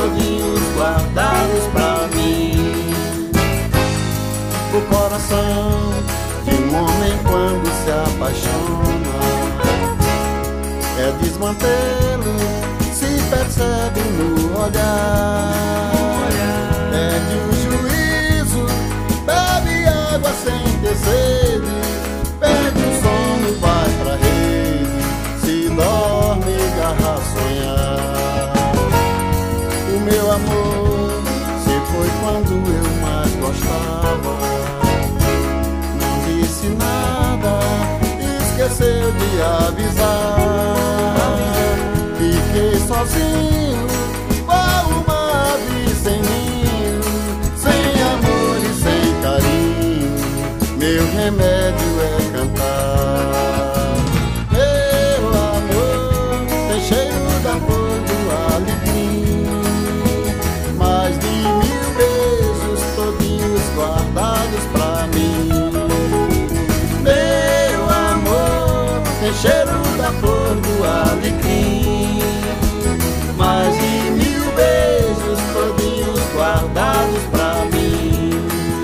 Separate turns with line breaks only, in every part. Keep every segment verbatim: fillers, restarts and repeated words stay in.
todinhos guardados pra mim. O coração de um homem quando se apaixona é desmantelo, se percebe no olhar. É de um juízo, bebe água sem ter sede, perde o sono, vai pra rede, se dorme, garra sonhar. O meu amor se foi quando eu mais gostava, não disse nada, esqueceu de avisar. Fiquei sozinho, qual uma ave sem ninho, sem amor e sem carinho, meu remédio é cantar. Meu amor tem cheiro da cor do alecrim, mais de mil beijos todinhos guardados pra mim. Meu amor tem cheiro da cor do alecrim, mais de mil beijos todinhos guardados pra mim.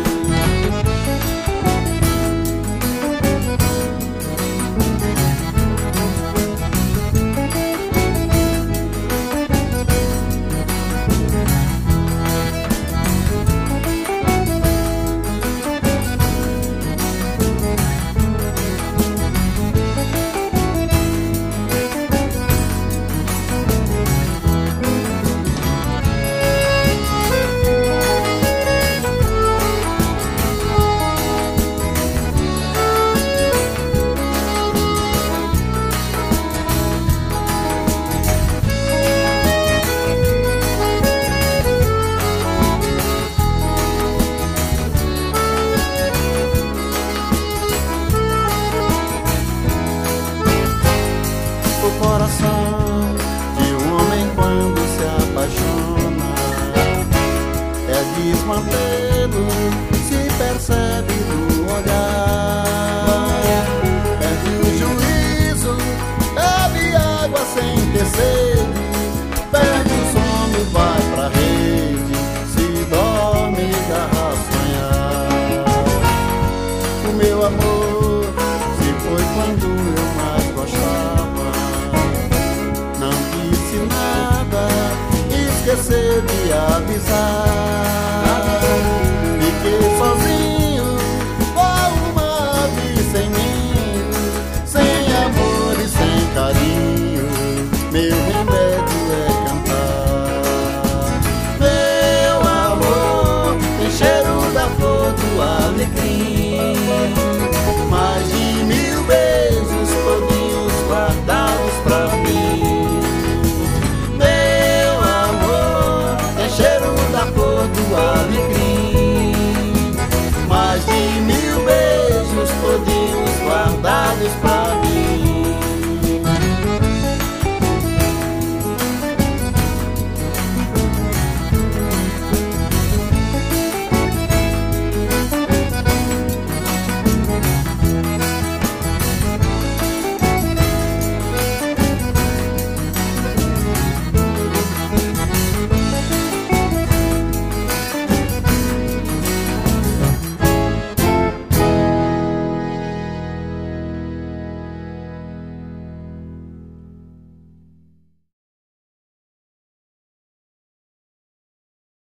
O coração de um homem quando se apaixona é desmantelo, se percebe no olhar. Perde o juízo, bebe água sem ter sede, perde o sono, vai pra rede, se dorme, garra sonhar. O meu amor se foi quando eu mais gostava, não disse nada, esqueceu de avisar.